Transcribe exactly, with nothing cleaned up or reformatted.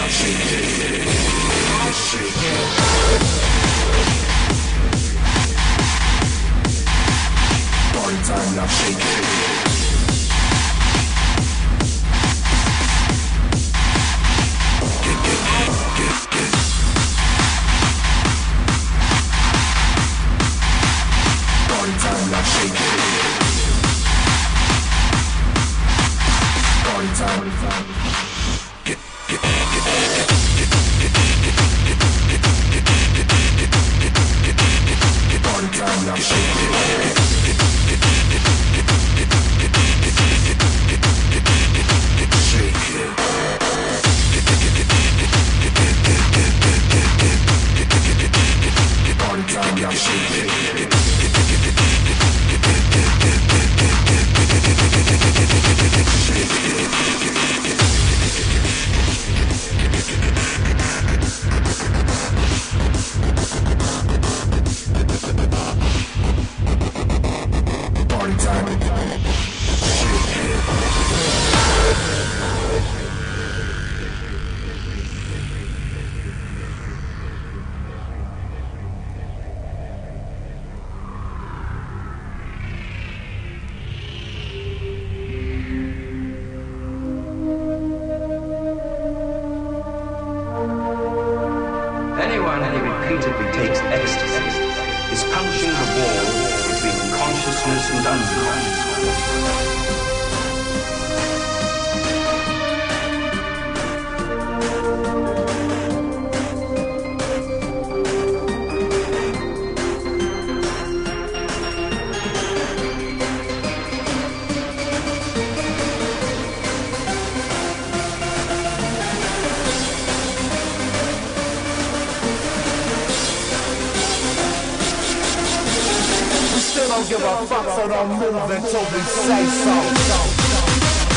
Anyone who repeatedly takes ecstasy is punching the wall between consciousness and unconsciousness. Don't give a fuck, so don't move until we say so.